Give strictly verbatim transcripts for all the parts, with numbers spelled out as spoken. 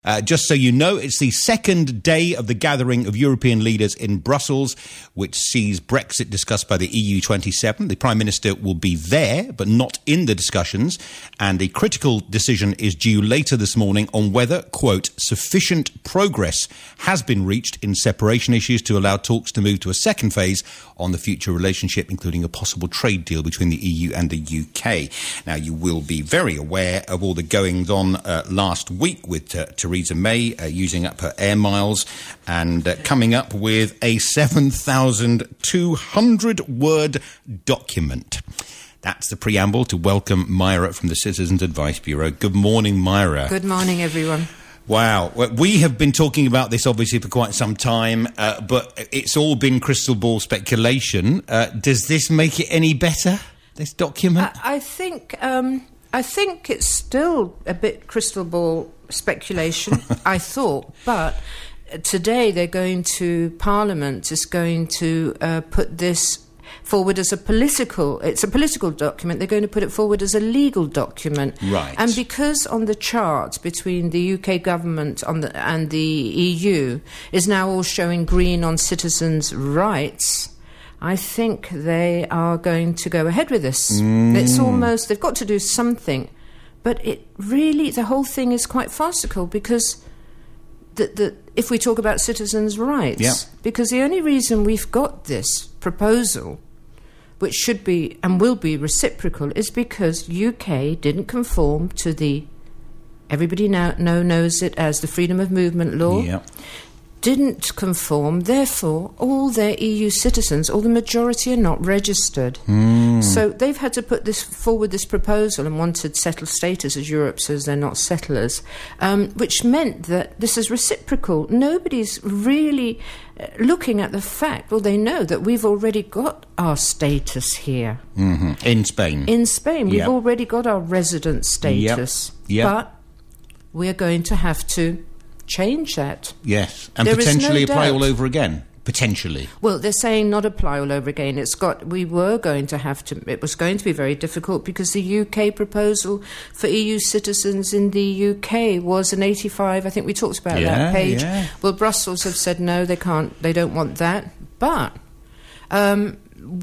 Uh, just so you know, it's the second day of the gathering of European leaders in Brussels, which sees Brexit discussed by the E U twenty-seven. The Prime Minister will be there, but not in the discussions. And a critical decision is due later this morning on whether, quote, sufficient progress has been reached in separation issues to allow talks to move to a second phase on the future relationship, including a possible trade deal between the E U and the U K. Now, you will be very aware of all the goings-on uh, last week with uh, Theresa May uh, using up her air miles and uh, coming up with a seven thousand two hundred word document. That's the preamble to welcome Myra from the Citizens Advice Bureau. Good morning, Myra. Good morning, everyone. Wow. We have been talking about this, obviously, for quite some time, uh, but it's all been crystal ball speculation. Uh, does this make it any better, this document? I, I think um, I think it's still a bit crystal ball speculation, I thought, but today they're going to, Parliament is going to uh, put this forward as a political, it's a political document, they're going to put it forward as a legal document. Right. And because on the chart between the U K government on the, and the E U is now all showing green on citizens' rights, I think they are going to go ahead with this. Mm. It's almost, they've got to do something. But it really, the whole thing is quite farcical because the, the, if we talk about citizens' rights, yeah. because the only reason we've got this proposal, which should be and will be reciprocal, is because U K didn't conform to the, everybody now know, knows it as the Freedom of Movement Law, yeah. didn't conform, therefore all their E U citizens, or the majority, are not registered. Mm. So they've had to put this forward, this proposal, and wanted settled status, as Europe says they're not settlers, um, which meant that this is reciprocal. Nobody's really uh, looking at the fact, well, they know that we've already got our status here. Mm-hmm. In Spain. In Spain, we've yep. already got our resident status. Yep. Yep. But we're going to have to change that. Yes, and there potentially no apply doubt. all over again. Potentially. Well, they're saying not apply all over again. It's got. We were going to have to. It was going to be very difficult because the U K proposal for E U citizens in the U K was an eighty-five. I think we talked about yeah, that page. Yeah. Well, Brussels have said no. They can't. They don't want that. But um,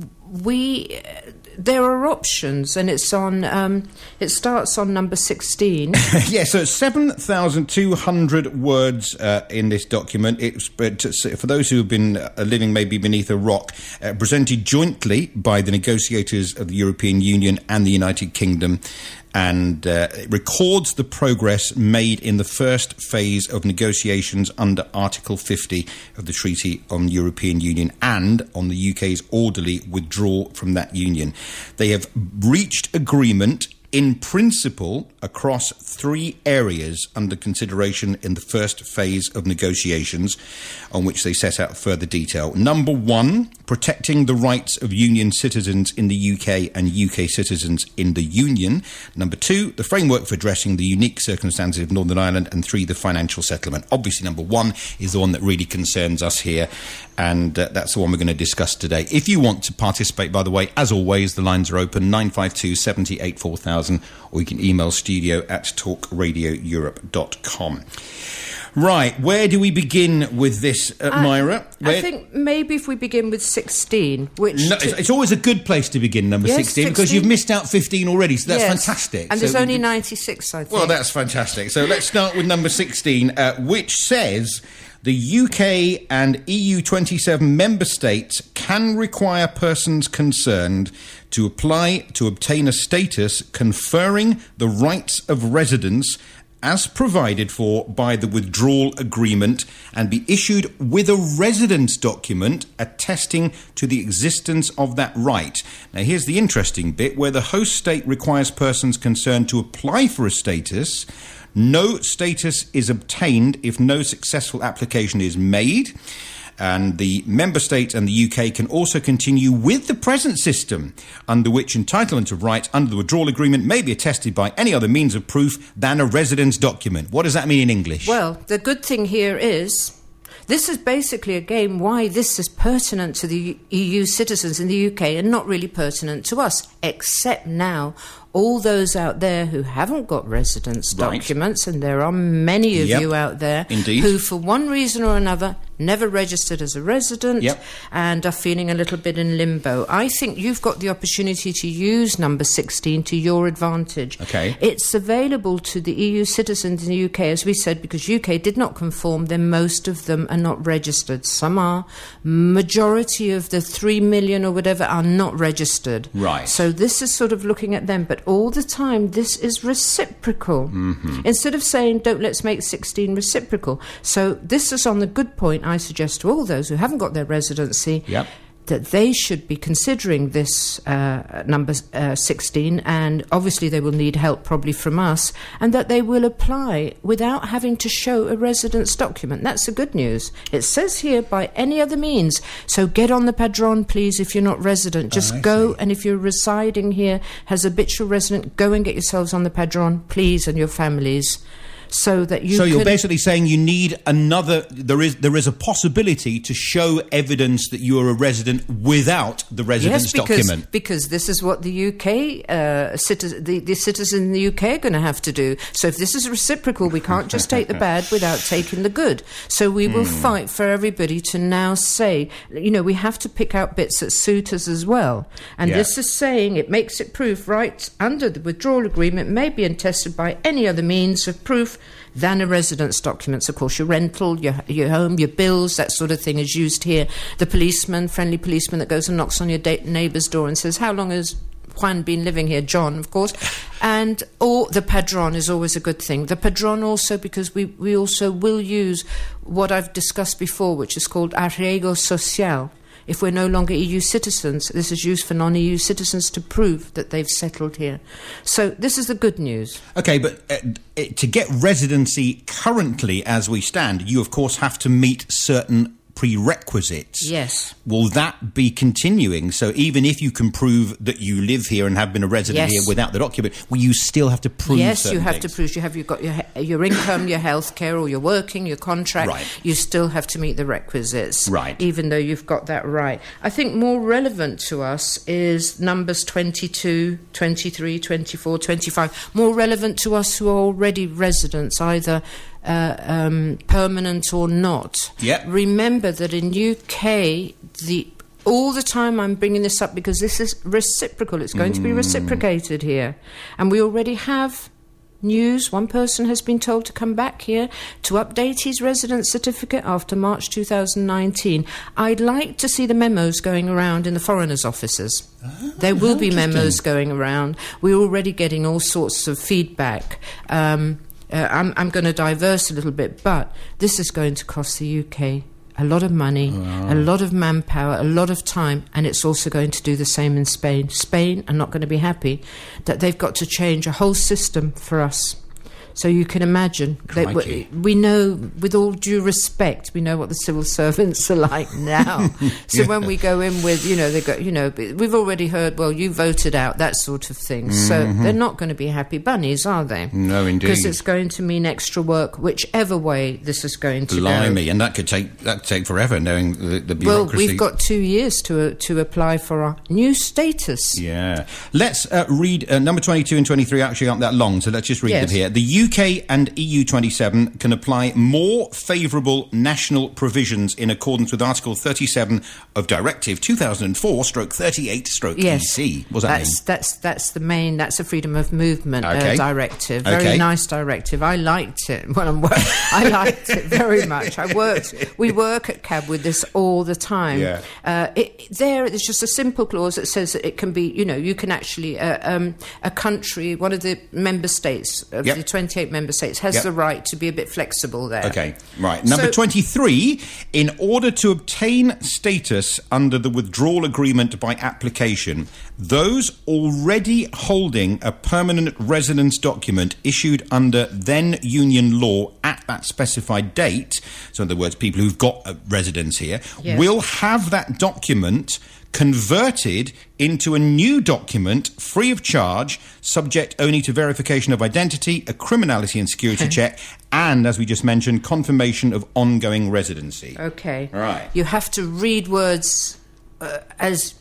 we. Uh, There are options, and it's on. Um, it starts on number sixteen. Yeah, so it's seven thousand two hundred words uh, in this document. It's but for those who have been uh, living maybe beneath a rock, uh, presented jointly by the negotiators of the European Union and the United Kingdom, and uh, it records the progress made in the first phase of negotiations under Article fifty of the Treaty on European Union and on the U K's orderly withdrawal from that union. They have reached agreement in principle across three areas under consideration in the first phase of negotiations, on which they set out further detail. Number one, protecting the rights of Union citizens in the U K and U K citizens in the Union. Number two, the framework for addressing the unique circumstances of Northern Ireland. And three, the financial settlement. Obviously, number one is the one that really concerns us here, and uh, that's the one we're going to discuss today. If you want to participate, by the way, as always, the lines are open, nine five two, seven eight, four thousand, or you can email studio at talk radio europe dot com. Right, where do we begin with this, uh, I, Myra? Where... I think maybe if we begin with sixteen, which... No, it's, it's always a good place to begin, number yes, sixteen, sixteen, because you've missed out fifteen already, so that's yes. fantastic. And so there's only ninety-six, I think. Well, that's fantastic. So let's start with number sixteen, uh, which says the U K and E U twenty-seven member states can require persons concerned to apply to obtain a status conferring the rights of residence as provided for by the withdrawal agreement and be issued with a residence document attesting to the existence of that right. Now, here's the interesting bit, where the host state requires persons concerned to apply for a status. No status is obtained if no successful application is made. And the member state and the U K can also continue with the present system, under which entitlement of rights under the withdrawal agreement may be attested by any other means of proof than a residence document. What does that mean in English? Well, the good thing here is This is basically, again, why this is pertinent to the E U citizens in the U K and not really pertinent to us, except now all those out there who haven't got residence Right. documents, and there are many of Yep. you out there Indeed. who, for one reason or another, never registered as a resident Yep. and are feeling a little bit in limbo. I think you've got the opportunity to use number sixteen to your advantage. Okay. It's available to the E U citizens in the U K, as we said, because U K did not conform, then most of them are not registered. Some are. Majority of the three million or whatever are not registered. Right. So this is sort of looking at them, but all the time this is reciprocal. Mm-hmm. Instead of saying, don't let's make sixteen reciprocal. So this is on the good point, I suggest to all those who haven't got their residency, Yep. that they should be considering this uh, number uh, sixteen, and obviously they will need help probably from us, and that they will apply without having to show a residence document. That's the good news. It says here, by any other means. So get on the Padron, please, if you're not resident. Just Oh, I go, see. and if you're residing here as habitual resident, go and get yourselves on the Padron, please, and your families. So that you so you're can- basically saying you need another. There is there is a possibility to show evidence that you are a resident without the residence yes, because, document. because this is what the U K uh, citizen, the, the citizens in the U K are going to have to do. So if this is reciprocal, we can't just take the bad without taking the good. So we will Hmm. fight for everybody to now say, you know, we have to pick out bits that suit us as well. And Yeah. this is saying it makes it proof right under the withdrawal agreement may be attested by any other means of proof than a residence documents. Of course, your rental, your your home, your bills, that sort of thing is used here. The policeman, friendly policeman that goes and knocks on your da- neighbour's door and says, how long has Juan been living here? John, of course. And or the Padron is always a good thing. The Padron also, because we, we also will use what I've discussed before, which is called arraigo social. If we're no longer E U citizens, this is used for non-E U citizens to prove that they've settled here. So this is the good news. Okay, but uh, uh, to get residency currently as we stand, you of course have to meet certain prerequisites. Yes. Will that be continuing? So even if you can prove that you live here and have been a resident Yes. here without the document, will you still have to prove Yes, certain you have things? to prove you have you've got your he- your income, your health care, or you're working, your contract. Right. You still have to meet the requisites, Right. even though you've got that right. I think more relevant to us is numbers twenty-two, twenty-three, twenty-four, twenty-five. More relevant to us who are already residents, either uh, um, permanent or not. Yep. Remember that in U K, the all the time I'm bringing this up because this is reciprocal. It's going to be reciprocated here. And we already have news. One person has been told to come back here to update his residence certificate after March two thousand nineteen. I'd like to see the memos going around in the foreigners' offices. Oh, there will be interesting. memos going around. We're already getting all sorts of feedback. Um, uh, I'm, I'm going to diverse a little bit, but this is going to cost the U K a lot of money, a lot of manpower, a lot of time, and it's also going to do the same in Spain. Spain are not going to be happy that they've got to change a whole system for us. So you can imagine that we, Crikey. we know, with all due respect, we know what the civil servants are like now. So Yeah. when we go in with, you know, they go, you know, we've already heard, well, you voted out, that sort of thing. So they're not going to be happy bunnies, are they? No, indeed. Because it's going to mean extra work, whichever way this is going to go. Blimey, and that could take that could take forever, knowing the, the Well, bureaucracy. we've got two years to uh, to apply for our new status. Yeah. Let's uh, read uh, number twenty-two and twenty-three actually aren't that long, so let's just read Yes. them here. The U K and E U twenty-seven can apply more favourable national provisions in accordance with Article thirty-seven of Directive two thousand four stroke thirty-eight stroke Yes, E C. What does that that's mean? that's that's the main. That's a freedom of movement Okay. uh, directive. Very Okay. nice directive. I liked it when I'm wor- I liked it very much. I worked. We work at C A B with this all the time. Yeah. Uh, it, there, it's just a simple clause that says that it can be. You know, you can actually uh, um, a country, one of the member states of Yep. the twenty-eight member states, has Yep. the right to be a bit flexible there. Okay, right. Number So- twenty-three, in order to obtain status under the withdrawal agreement by application, those already holding a permanent residence document issued under then union law at that specified date, so in other words, people who've got a residence here, Yes. will have that document converted into a new document free of charge, subject only to verification of identity, a criminality and security check, and, as we just mentioned, confirmation of ongoing residency. Okay. Right. You have to read words uh, as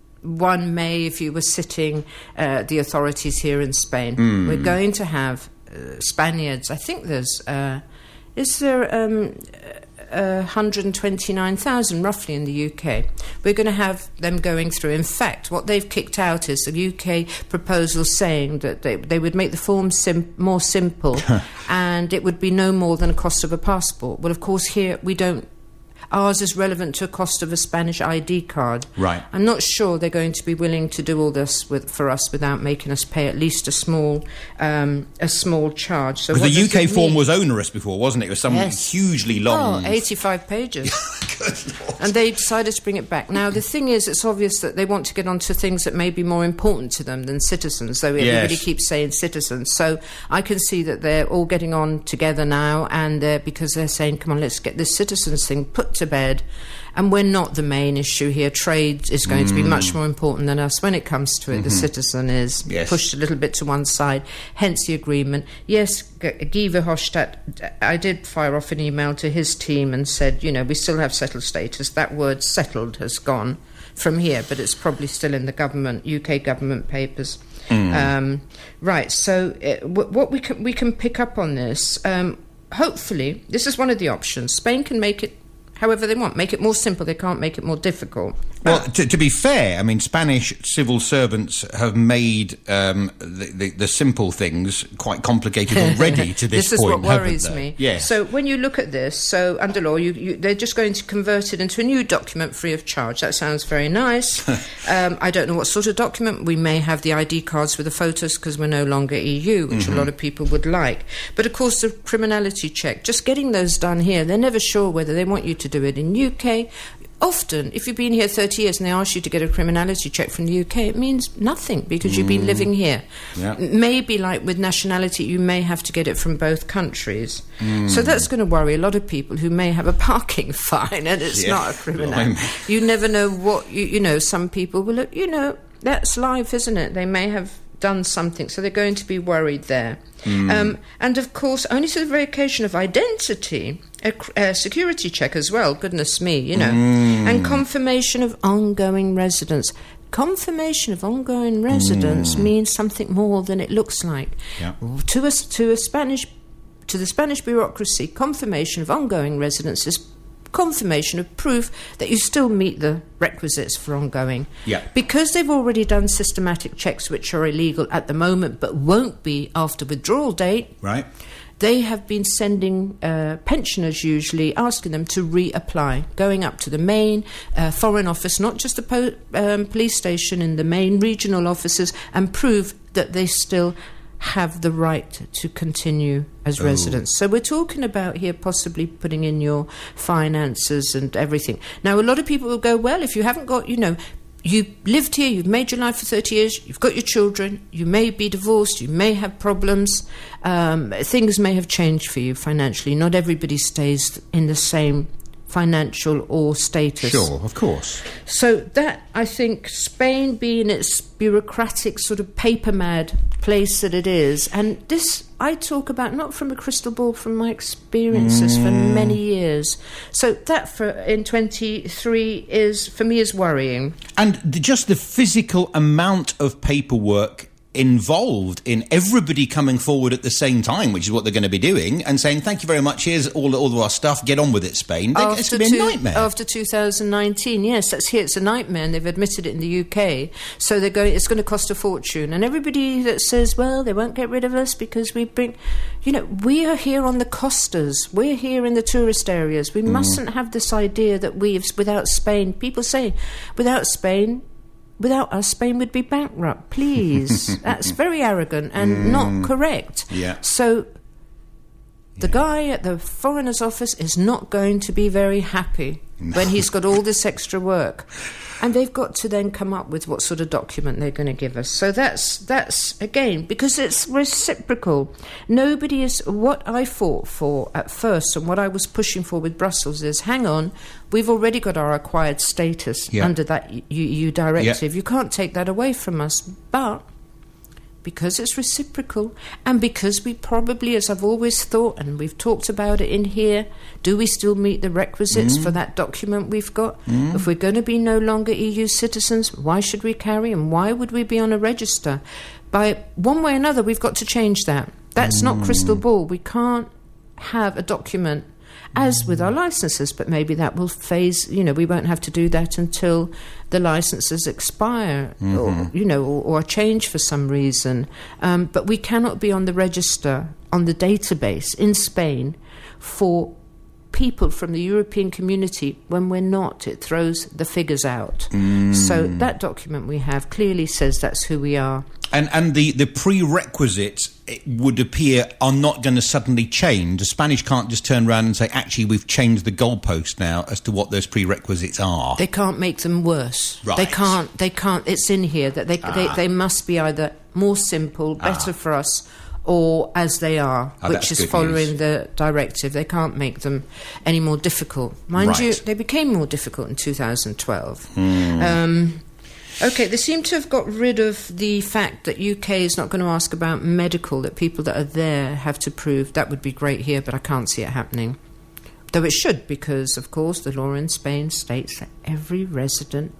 one may if you were sitting uh, the authorities here in Spain. Mm. We're going to have uh, Spaniards. I think there's... Uh, is there... Um, Uh, one hundred twenty-nine thousand roughly in the U K. We're going to have them going through. In fact, what they've kicked out is the U K proposal saying that they, they would make the form sim- more simple and it would be no more than a cost of a passport. Well, of course, here we don't. Ours is relevant to a cost of a Spanish I D card. Right. I'm not sure they're going to be willing to do all this with, for us without making us pay at least a small um, a small charge. So because the U K form was onerous before, wasn't it? It was some yes. hugely long... Oh, eighty-five pages. Good Lord. And they decided to bring it back. Now, the thing is, it's obvious that they want to get onto things that may be more important to them than citizens, though everybody yes. keeps saying citizens. So I can see that they're all getting on together now, and uh, because they're saying, come on, let's get this citizens thing put to bed. And we're not the main issue here. Trade is going mm. to be much more important than us. When it comes to it, mm-hmm. the citizen is yes. pushed a little bit to one side, hence the agreement. Yes, Guy Verhofstadt, I did fire off an email to his team and said, you know, we still have settled status. That word settled has gone from here, but it's probably still in the government, U K government papers. Mm. Um, right, so uh, w- what we can, we can pick up on this, um, hopefully, this is one of the options. Spain can make it however they want. Make it more simple. They can't make it more difficult. Well, to, to be fair, I mean, Spanish civil servants have made um, the, the, the simple things quite complicated already to this, this point. This is what worries me. Yes. So when you look at this, so under law, you, you, they're just going to convert it into a new document free of charge. That sounds very nice. um, I don't know what sort of document. We may have the I D cards with the photos because we're no longer E U, which mm-hmm. a lot of people would like. But, of course, the criminality check, just getting those done here, they're never sure whether they want you to do it in U K. Often, if you've been here thirty years and they ask you to get a criminality check from the U K, it means nothing because mm. you've been living here. Yeah. Maybe, like with nationality, you may have to get it from both countries. Mm. So that's going to worry a lot of people who may have a parking fine and it's yeah. not a criminal. You never know what, you, you know, some people will look, you know, that's life, isn't it? They may have done something, so they're going to be worried there. Mm. Um, and, of course, only to the verification of identity, a, a security check as well, goodness me, you know, mm. and confirmation of ongoing residence. Confirmation of ongoing residence mm. means something more than it looks like. Yeah. To, a, to, a Spanish, to the Spanish bureaucracy, confirmation of ongoing residence is confirmation of proof that you still meet the requisites for ongoing. Yeah. Because they've already done systematic checks which are illegal at the moment but won't be after withdrawal date. Right. They have been sending uh, pensioners usually, asking them to reapply, going up to the main uh, foreign office, not just the po- um, police station, in the main regional offices, and prove that they still have the right to continue as oh. residents. So we're talking about here possibly putting in your finances and everything. Now, a lot of people will go, well, if you haven't got, you know, you lived here, you've made your life for thirty years, you've got your children, you may be divorced, you may have problems, um, things may have changed for you financially. Not everybody stays in the same financial or status. Sure, of course. So that, I think, Spain being its bureaucratic sort of paper-mad place that it is, and this I talk about not from a crystal ball, from my experiences mm. for many years. So that for in twenty-three is, for me, is worrying. And the, just the physical amount of paperwork involved in everybody coming forward at the same time, which is what they're going to be doing, and saying, thank you very much, here's all, all of our stuff, get on with it, Spain. After it's going to be a two, nightmare. After two thousand nineteen, yes, that's here, it's a nightmare, and they've admitted it in the U K. So they're going, it's going to cost a fortune. And everybody that says, well, they won't get rid of us because we bring... You know, we are here on the costas. We're here in the tourist areas. We mm. mustn't have this idea that we've, without Spain... People say, without Spain... Without us, Spain would be bankrupt. Please. That's very arrogant and mm. not correct. Yeah. So the yeah. guy at the Foreigners Office is not going to be very happy no. when he's got all this extra work. And they've got to then come up with what sort of document they're going to give us. So that's, that's again, because it's reciprocal. Nobody is... What I fought for at first and what I was pushing for with Brussels is, hang on, we've already got our acquired status yeah. under that E U directive. Yeah. You can't take that away from us. But because it's reciprocal, and because we probably, as I've always thought, and we've talked about it in here, do we still meet the requisites mm. for that document we've got? Mm. If we're going to be no longer E U citizens, why should we carry, and why would we be on a register? By one way or another, we've got to change that. That's mm. not crystal ball. We can't have a document as with our licenses, but maybe that will phase, you know, we won't have to do that until the licenses expire mm-hmm. or, you know, or, or change for some reason. Um, but we cannot be on the register, on the database in Spain for people from the European community when we're not. It throws the figures out. Mm. So that document we have clearly says that's who we are. And and the, the prerequisites, it would appear, are not going to suddenly change. The Spanish can't just turn around and say, actually, we've changed the goalpost now as to what those prerequisites are. They can't make them worse. Right. They can't, they can't, it's in here that they, ah. they, they must be either more simple, better ah. for us, or as they are, oh, which is following news. The directive. They can't make them any more difficult. Mind right. you, they became more difficult in two thousand twelve. Mm. Um, OK, they seem to have got rid of the fact that U K is not going to ask about medical, that people that are there have to prove. That would be great here, but I can't see it happening. Though it should, because, of course, the law in Spain states that every resident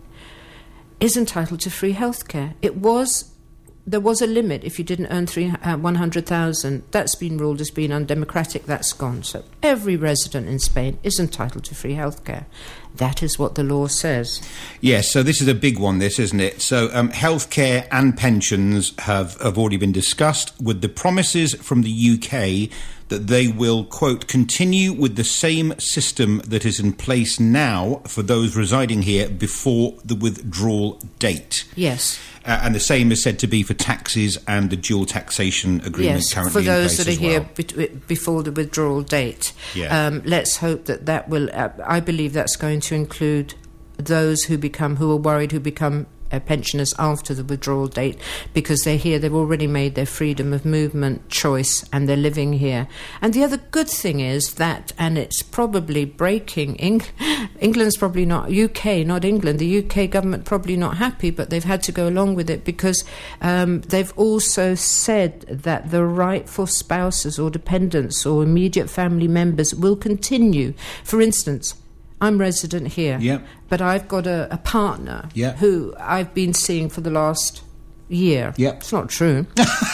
is entitled to free healthcare. It was... There was a limit if you didn't earn three, uh, one hundred thousand. That's been ruled as being undemocratic. That's gone. So every resident in Spain is entitled to free healthcare. That is what the law says. Yes, so this is a big one, this, isn't it? So um, healthcare and pensions have, have already been discussed, with the promises from the U K that they will, quote, continue with the same system that is in place now for those residing here before the withdrawal date. Yes. Uh, and the same is said to be for taxes and the dual taxation agreement yes, currently in place as well. Yes, for those that are here be- before the withdrawal date. Yeah. Um, let's hope that that will... Uh, I believe that's going to include those who become, who are worried, who become uh, pensioners after the withdrawal date, because they're here, they've already made their freedom of movement choice, and they're living here. And the other good thing is that, and it's probably breaking, Eng- England's probably not, U K, not England, the U K government probably not happy, but they've had to go along with it, because um, they've also said that the right for spouses or dependents or immediate family members will continue. For instance, I'm resident here, yep. but I've got a, a partner yep. who I've been seeing for the last year. Yep. It's not true.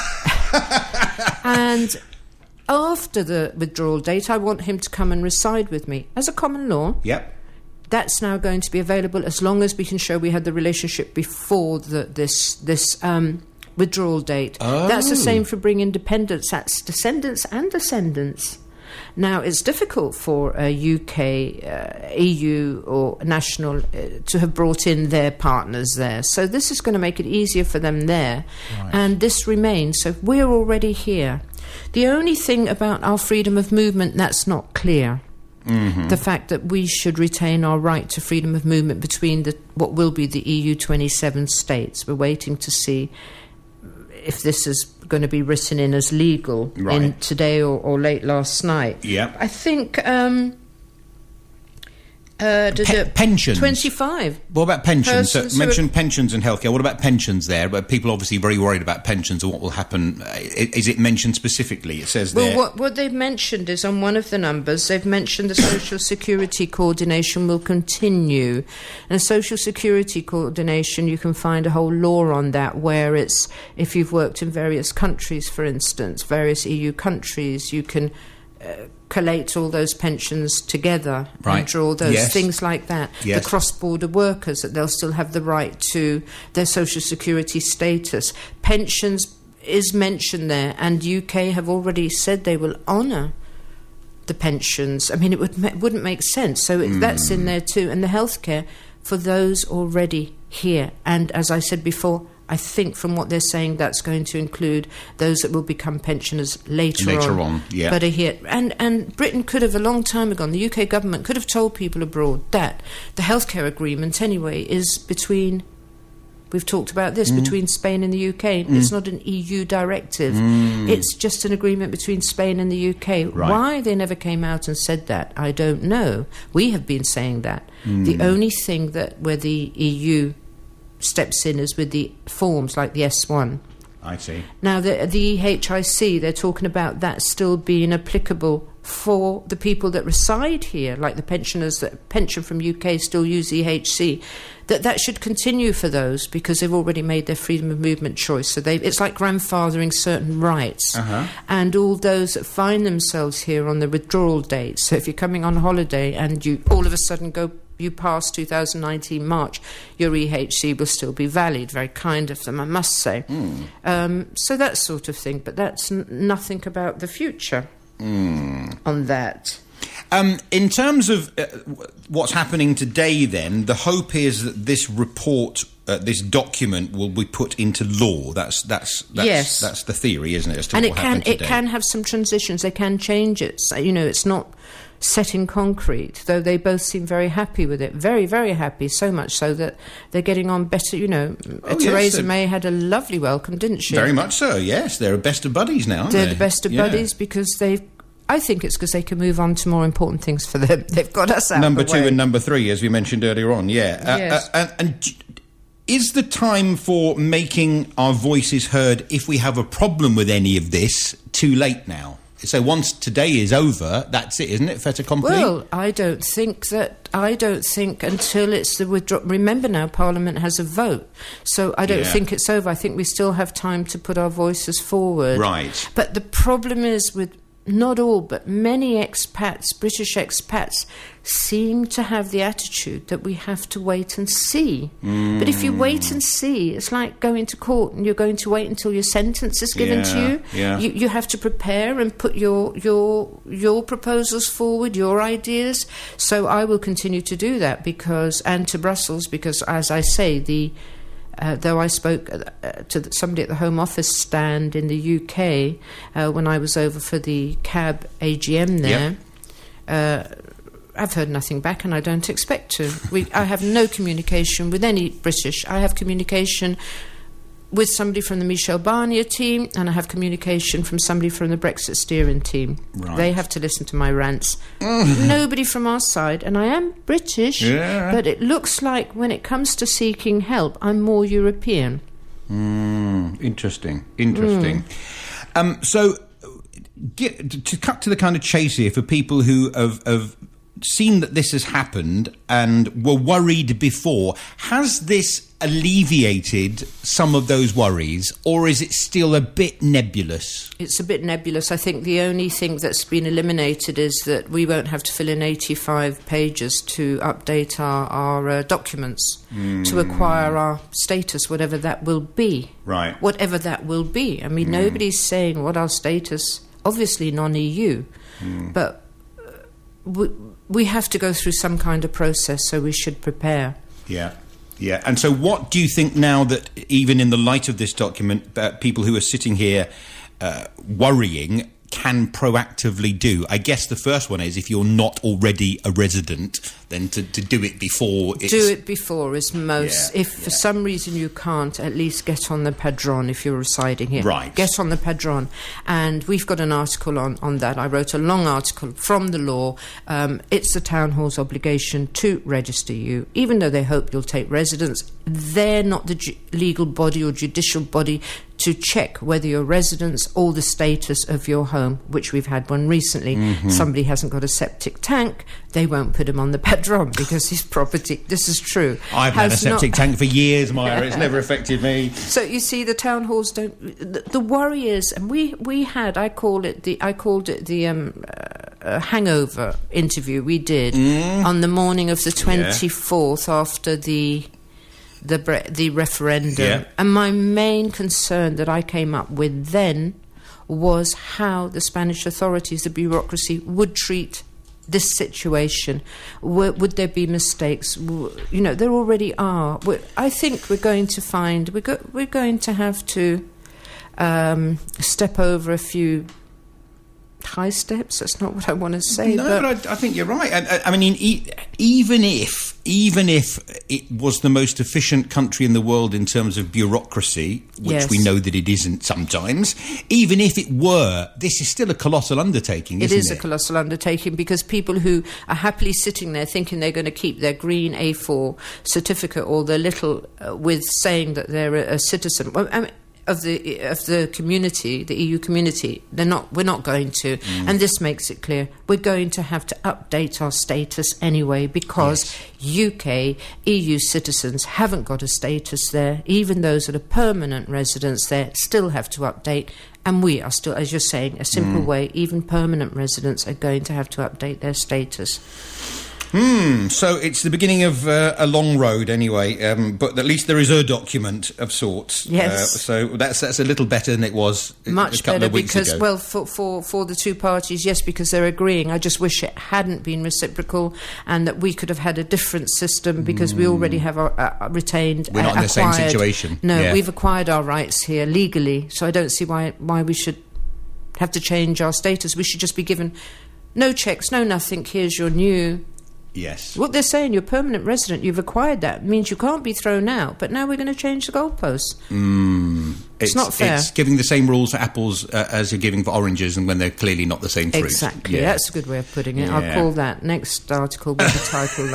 And after the withdrawal date, I want him to come and reside with me as a common law. Yep. That's now going to be available as long as we can show we had the relationship before the, this this um, withdrawal date. Oh. That's the same for bringing dependents. That's descendants and descendants. Now, it's difficult for a U K, uh, E U or national uh, to have brought in their partners there. So this is going to make it easier for them there. Right. And this remains. So we're already here. The only thing about our freedom of movement that's not clear, mm-hmm. the fact that we should retain our right to freedom of movement between the what will be the E U twenty-seven states. We're waiting to see if this is going to be written in as legal right. in today or, or late last night. Yeah, I think um, uh, Pe- pensions. twenty-five. What about pensions? So mentioned are... pensions and healthcare. What about pensions there? But people obviously very worried about pensions and what will happen. Is it mentioned specifically? It says well, there. What, what they've mentioned is on one of the numbers, they've mentioned the Social Security coordination will continue. And Social Security coordination, you can find a whole law on that, where it's, if you've worked in various countries, for instance, various E U countries, you can... Uh, collate all those pensions together right. and draw those yes. things like that. Yes. The cross-border workers, that they'll still have the right to their social security status. Pensions is mentioned there, and U K have already said they will honour the pensions. I mean, it would ma- wouldn't make sense. So it, mm. that's in there too. And the healthcare for those already here. And as I said before, I think from what they're saying, that's going to include those that will become pensioners later, later on. on yeah. But are here. And, and Britain could have, a long time ago, and the U K government could have told people abroad that the healthcare agreement, anyway, is between... We've talked about this, mm. between Spain and the U K. Mm. It's not an E U directive. Mm. It's just an agreement between Spain and the U K. Right. Why they never came out and said that, I don't know. We have been saying that. Mm. The only thing that where the E U steps in is with the forms like the S one. I see. Now, the, the E H I C, they're talking about that still being applicable for the people that reside here, like the pensioners that pension from U K still use E H C, that that should continue for those because they've already made their freedom of movement choice. So they it's like grandfathering certain rights. Uh-huh. And all those that find themselves here on the withdrawal date, so if you're coming on holiday and you all of a sudden go you pass two thousand nineteen March, your E H C will still be valid. Very kind of them, I must say. Mm. Um, so that sort of thing, but that's n- nothing about the future mm. on that. Um, in terms of uh, what's happening today, then, the hope is that this report, uh, this document, will be put into law. That's that's that's, yes. that's the theory, isn't it? As to and what it can today. it can have some transitions. They can change it. So, you know, it's not set in concrete, though they both seem very happy with it. Very, very happy, so much so that they're getting on better, you know. Oh, Theresa yes, May had a lovely welcome, didn't she? Very much so, yes. They're best of buddies now, aren't they're they? the best of yeah. buddies because they've... I think it's because they can move on to more important things for them. They've got us out Number of the way. two and number three, as we mentioned earlier on, yeah. Uh, yes. uh, and, and is the time for making our voices heard, if we have a problem with any of this, too late now? So once today is over, that's it, isn't it? Fait accompli? Well, I don't think that... I don't think until it's the withdraw... Remember now, Parliament has a vote. So I don't yeah. think it's over. I think we still have time to put our voices forward. Right. But the problem is with... Not all, but many expats, British expats, seem to have the attitude that we have to wait and see. Mm. But if you wait and see, it's like going to court and you're going to wait until your sentence is given yeah, to you. Yeah. you. You have to prepare and put your, your, your proposals forward, your ideas. So I will continue to do that because, and to Brussels, because, as I say, the... Uh, though I spoke uh, to somebody at the Home Office stand in the U K uh, when I was over for the C A B A G M there, yep. uh, I've heard nothing back and I don't expect to. We, I have no communication with any British. I have communication with somebody from the Michel Barnier team and I have communication from somebody from the Brexit steering team. Right. They have to listen to my rants. Nobody from our side, and I am British, yeah. but it looks like when it comes to seeking help, I'm more European. Mm, interesting, interesting. Mm. Um, so, get, to cut to the kind of chase here, for people who have... have seen that this has happened and were worried before, has this alleviated some of those worries, or is it still a bit nebulous? It's a bit nebulous. I think the only thing that's been eliminated is that we won't have to fill in eighty-five pages to update our, our uh, documents, mm. to acquire our status, whatever that will be. Right. Whatever that will be. I mean, mm. nobody's saying what our status, obviously non-E U, mm. but uh, we, we have to go through some kind of process, so we should prepare. Yeah. Yeah, and so what do you think now that, even in the light of this document, uh, people who are sitting here uh, worrying can proactively do? I guess the first one is, if you're not already a resident, then to, to do it before it's... Do it before is most. Yeah, if yeah. for some reason you can't, at least get on the Padron if you're residing here. Right. Get on the Padron. And we've got an article on, on that. I wrote a long article from the law. Um, it's the town hall's obligation to register you. Even though they hope you'll take residence, they're not the ju- legal body or judicial body to check whether you're residents or the status of your home, which we've had one recently. Mm-hmm. Somebody hasn't got a septic tank, they won't put him on the Padron because his property, this is true, I've had a septic not... tank for years, Myra. It's never affected me. So you see, the town halls don't... The, the worry is, and we, we had, I call it the, I called it the um, uh, hangover interview we did mm. on the morning of the twenty-fourth yeah. after the... the the referendum. Yeah. And my main concern that I came up with then was how the Spanish authorities, the bureaucracy, would treat this situation, w- would there be mistakes? W- you know, there already are. We're, I think we're going to find we're, go- we're going to have to um, step over a few high steps. That's not what I want to say. No, but, but I, I think you're right. I, I mean, e- even if even if it was the most efficient country in the world in terms of bureaucracy, which yes. we know that it isn't sometimes, even if it were, this is still a colossal undertaking, isn't it? It is a colossal undertaking, because people who are happily sitting there thinking they're going to keep their green A four certificate or their little uh, with saying that they're a, a citizen. Well, I mean, of the of the community, the E U community, they're not. We're not going to, mm. and this makes it clear we're going to have to update our status anyway, because yes. U K E U citizens haven't got a status there. Even those that are permanent residents there still have to update, and we are still, as you're saying, a simple mm. way. Even permanent residents are going to have to update their status. Hmm, so it's the beginning of uh, a long road anyway, um, but at least there is a document of sorts. Yes. Uh, so that's that's a little better than it was Much a couple better of weeks because, ago. well, for, for, for the two parties, yes, because they're agreeing. I just wish it hadn't been reciprocal and that we could have had a different system, because mm. we already have our, uh, retained... We're not uh, in the acquired, same situation. No, yeah. we've acquired our rights here legally, so I don't see why why we should have to change our status. We should just be given no checks, no nothing. Here's your new... Yes. What they're saying, you're a permanent resident, you've acquired that, means you can't be thrown out, but now we're going to change the goalposts. Mm. It's, it's not fair. It's giving the same rules for apples uh, as you're giving for oranges, and when they're clearly not the same fruit. Exactly. Yeah. That's a good way of putting it. Yeah. I'll call that. Next article will be titled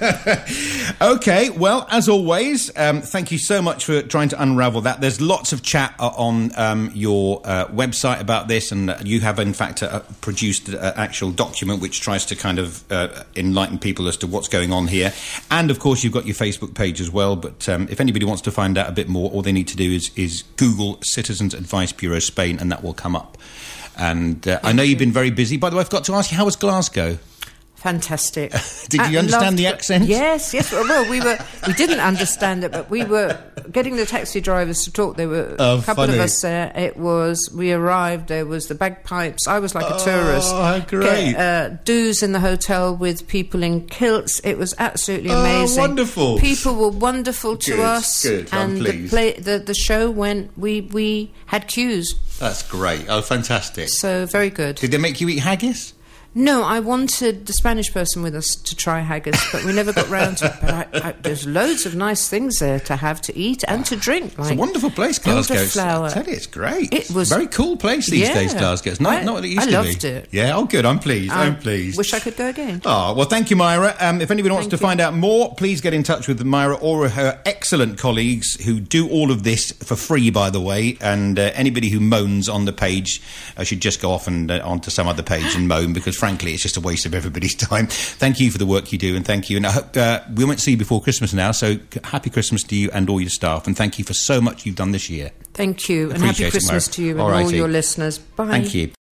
that. OK, well, as always, um, thank you so much for trying to unravel that. There's lots of chat uh, on um, your uh, website about this, and uh, you have, in fact, uh, produced an actual document which tries to kind of uh, enlighten people as to what's going on here. And, of course, you've got your Facebook page as well. But um, if anybody wants to find out a bit more, all they need to do is, is Google Citizens Advice Bureau Spain, and that will come up. And uh, I know you've been very busy. By the way, I forgot to ask you, how was Glasgow? Fantastic. Did you I understand the accent? Yes, yes. Well, we were. We didn't understand it, but we were getting the taxi drivers to talk. There were oh, a couple funny. of us there. It was. We arrived. There was the bagpipes. I was like a oh, tourist. Oh, great! Get, uh, do's in the hotel with people in kilts. It was absolutely amazing. Oh, wonderful! People were wonderful to good, us. Good. I'm and pleased. the play, the the show went. We we had queues. That's great. Oh, fantastic! So very good. Did they make you eat haggis? No, I wanted the Spanish person with us to try haggis, but we never got round to it. But I, I, there's loads of nice things there to have to eat and to drink. Like it's a wonderful place, Glasgow. Elderflower. I tell you, it's great. It was a very cool place these yeah, days, Glasgow. It's not, I, not what it used I to be. I loved it. Yeah, oh, good. I'm pleased. I I'm pleased. Wish I could go again. Oh, well, thank you, Myra. Um, if anybody wants thank to you. find out more, please get in touch with Myra or her excellent colleagues who do all of this for free, by the way. And uh, anybody who moans on the page uh, should just go off and uh, onto some other page and moan, because, frankly, it's just a waste of everybody's time. Thank you for the work you do, and thank you. And I hope uh, we won't see you before Christmas now, so happy Christmas to you and all your staff, and thank you for so much you've done this year. Thank you, and Appreciate happy it, Christmas Myra. to you and all, all righty. your listeners. Bye. Thank you.